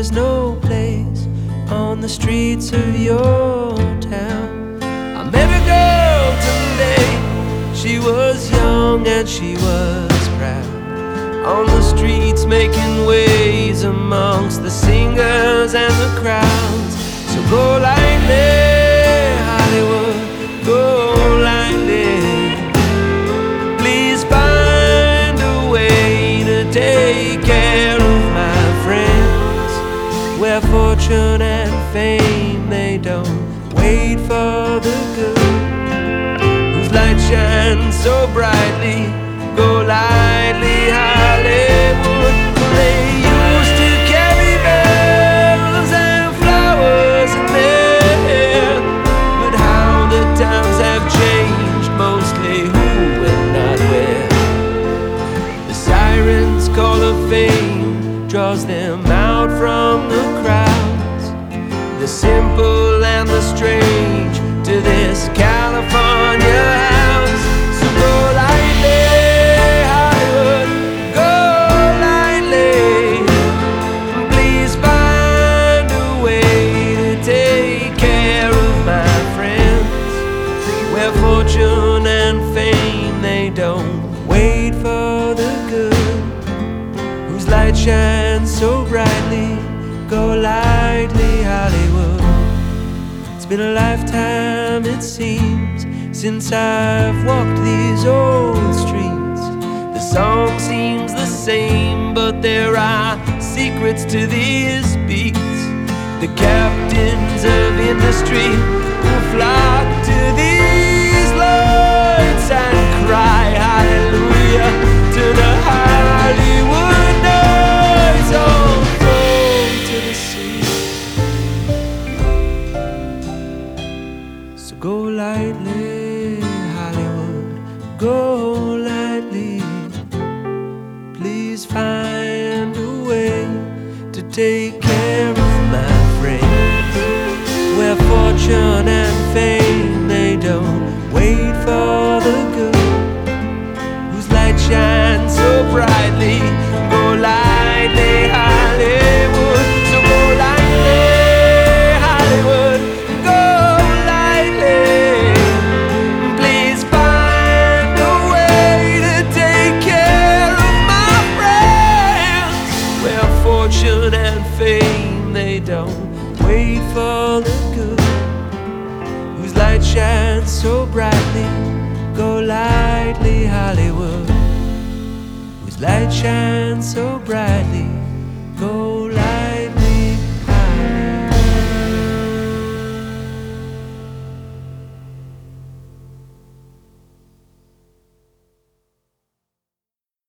there's no place on the streets of your town. I met a girl today, she was young and she was proud, on the streets making waves amongst the singers and the crowds. So go lightly, Hollywood, go lightly. Please find a way to take care of my friends, where fortune and fame, they don't wait for the good, whose light shines so brightly. Go lightly, Hollywood. They used to carry bells and flowers in their hair, but how the times have changed, mostly who and not where. The siren's call of fame draws them out from the crowds, the simple and the strange, to this California house. So go lightly, fortune and fame, they don't wait for the good, whose light shines so brightly. Go lightly, Hollywood. It's been a lifetime, it seems, since I've walked these old streets. The song seems the same, but there are secrets to these beats. The captains of industry will flock to these lights and cry hallelujah to the Hollywood nights, all thrown to the sea. So go lightly, Hollywood, go lightly. Please find a way to take care of my friends, where fortune and fame, they don't wait for the good, whose light shines so brightly. Go lightly, Hollywood. So go lightly, Hollywood, go lightly. Please find a way to take care of my friends, where fortune and fame, they don't wait for the good, whose light shines so brightly. Go lightly, Hollywood, whose light shines so brightly. Go